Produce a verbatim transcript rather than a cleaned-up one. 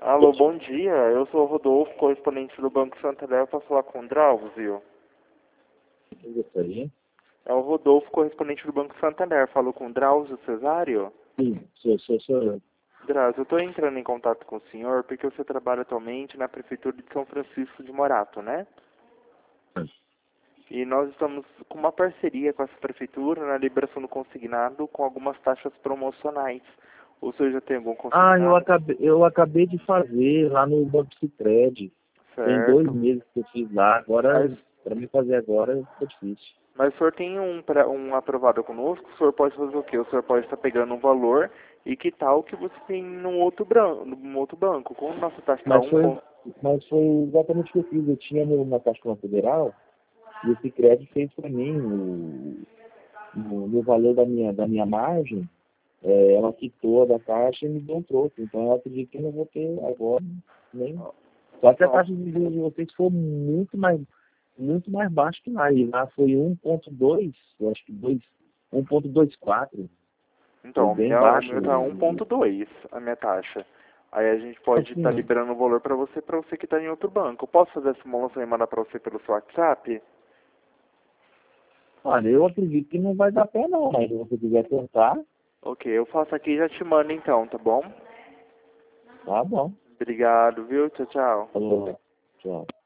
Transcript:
Alô, bom dia. Eu sou o Rodolfo, correspondente do Banco Santander, para falar com o Drauzio. Eu gostaria. É o Rodolfo, correspondente do Banco Santander. Falou com o Drauzio Cesário? Sim, sou, sou, sou eu. Drauzio, eu estou entrando em contato com o senhor porque você trabalha atualmente na Prefeitura de São Francisco de Morato, né? E nós estamos com uma parceria com essa prefeitura na liberação do consignado com algumas taxas promocionais. O senhor já tem algum Ah, eu consignado? acabei, eu acabei de fazer lá no Banco Cicred. Tem dois Certo. meses que eu fiz lá. Agora, Mas, para mim fazer agora, tá difícil. mas o senhor tem um, pra- um aprovado conosco, o senhor pode fazer o quê? O senhor pode estar pegando um valor e que tal que você tem num outro, bran num outro banco. Como nossa taxa está Mas um foi, ponto... mas foi exatamente o que eu fiz. Eu tinha no, na Caixa Federal e o Cicred fez para mim o, o, no valor da minha, da minha margem. É, ela quitou da taxa e me deu um troco. Então eu acredito que eu não vou ter agora nem. Só que a taxa de juros de vocês for muito mais, muito mais baixa que lá. E lá foi um ponto dois, eu acho que dois, um ponto vinte e quatro. Foi Então, o bem meu, o baixo. meu tá um ponto dois a minha taxa. Aí a gente pode estar Assim, liberando o valor para você, para você que está em outro banco. Eu posso fazer essa simulação e mandar para você pelo seu WhatsApp? olha, eu acredito que não vai dar pé não, mas se você quiser tentar, Ok, eu faço aqui e já te mando então, tá bom? tá bom. Obrigado, viu? Tchau, tchau. Falou. Tchau.